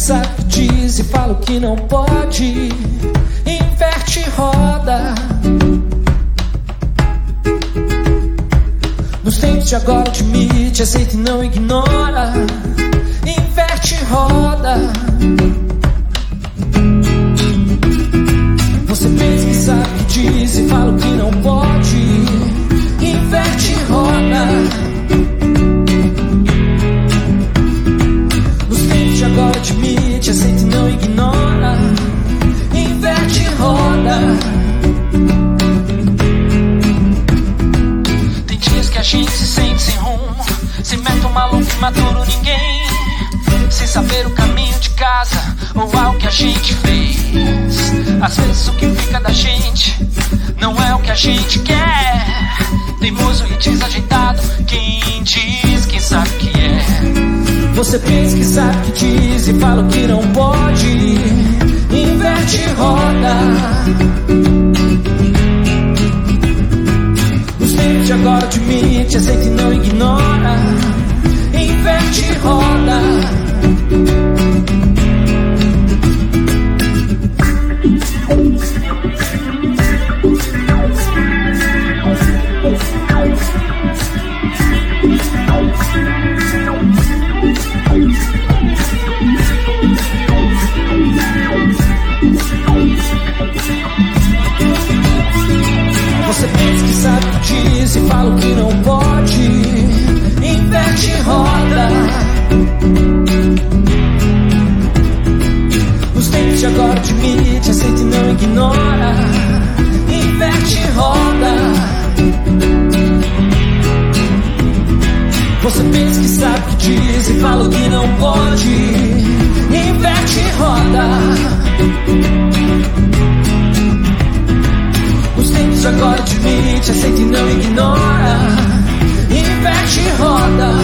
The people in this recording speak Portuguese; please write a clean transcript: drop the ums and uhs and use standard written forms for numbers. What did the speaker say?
sabe o que diz e fala o que não pode. Inverte e roda. Nos tempos de agora admite, aceita e não ignora. Inverte e roda. Você pensa que sabe o que diz e fala o que não pode. Inverte e roda. Nos tempos de agora admite, aceita e não ignora. Inverte e roda. Tem dias que a gente se sente sem rumo, sem meta, maluco, imaturo ninguém, sem saber o caminho de casa ou ao que a gente fez. Às vezes o que fica da gente não é o que a gente quer. Teimoso e desajeitado, quem diz, quem sabe que é. Você pensa que sabe o que diz e fala o que não pode. Inverte e roda. Os tempos de agora admite, aceita e não ignora. Inverte e roda. Você pensa que sabe o que diz e fala o que não pode. Inverte e roda. Os tempos de agora admite, aceita e não ignora. Inverte e roda. Você pensa que sabe o que diz e fala o que não pode. Inverte e roda. Os tempos agora admite, aceita e não ignora. Inverte e roda.